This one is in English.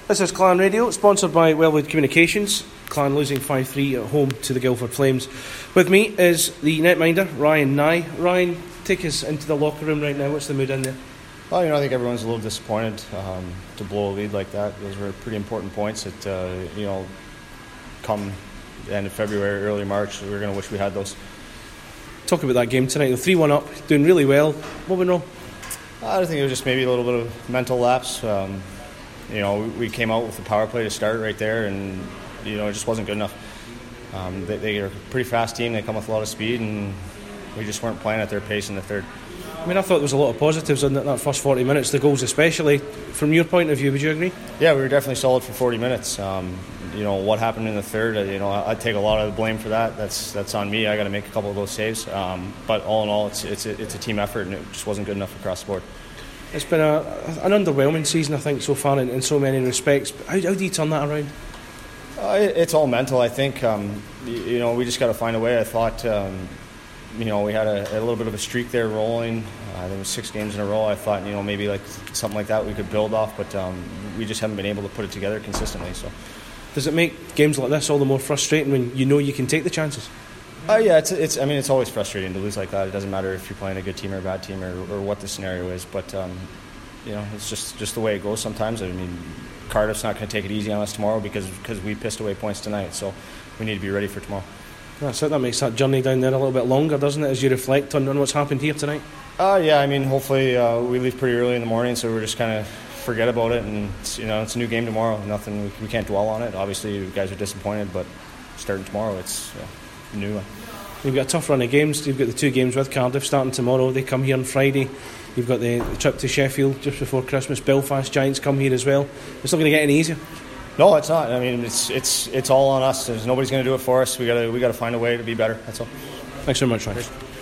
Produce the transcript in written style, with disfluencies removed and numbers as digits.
This is Clan Radio, sponsored by Wellwood Communications. Clan losing 5-3 at home to the Guildford Flames. With me is the netminder, Ryan Nye. Ryan, take us into the locker room right now. What's the mood in there? Well, I think everyone's a little disappointed to blow a lead like that. Those were pretty important points that, come the end of February, early March, we're going to wish we had those. Talk about that game tonight. They're 3-1 up, doing really well. What went wrong? I think it was just maybe a little bit of mental lapse. We came out with the power play to start right there, and it just wasn't good enough. They are a pretty fast team. They come with a lot of speed, and we just weren't playing at their pace in the third. I thought there was a lot of positives in that first 40 minutes, the goals especially. From your point of view, would you agree? Yeah, we were definitely solid for 40 minutes. What happened in the third, I'd take a lot of the blame for that. That's on me. I got to make a couple of those saves. But all in all, it's a team effort, and it just wasn't good enough across the board. It's been an underwhelming season, I think, so far in so many respects. How do you turn that around? It's all mental, I think. We just got to find a way. I thought, we had a little bit of a streak there rolling. There was 6 games in a row. I thought, maybe like something like that we could build off, but we just haven't been able to put it together consistently. So, does it make games like this all the more frustrating when you can take the chances? Yeah, it's always frustrating to lose like that. It doesn't matter if you're playing a good team or a bad team or what the scenario is, but it's just the way it goes sometimes. Cardiff's not going to take it easy on us tomorrow because we pissed away points tonight, so we need to be ready for tomorrow. That's it. That makes that journey down there a little bit longer, doesn't it, as you reflect on what's happened here tonight? Hopefully we leave pretty early in the morning, so we're just kind of forget about it, and it's a new game tomorrow. Nothing, we can't dwell on it. Obviously, you guys are disappointed, but starting tomorrow, it's new. You've got a tough run of games. You've got the 2 games with Cardiff starting tomorrow. They come here on Friday. You've got the trip to Sheffield just before Christmas. Belfast Giants come here as well. It's not going to get any easier. No, it's not. It's all on us. Nobody's going to do it for us. We got to find a way to be better. That's all. Thanks very much, Ryan.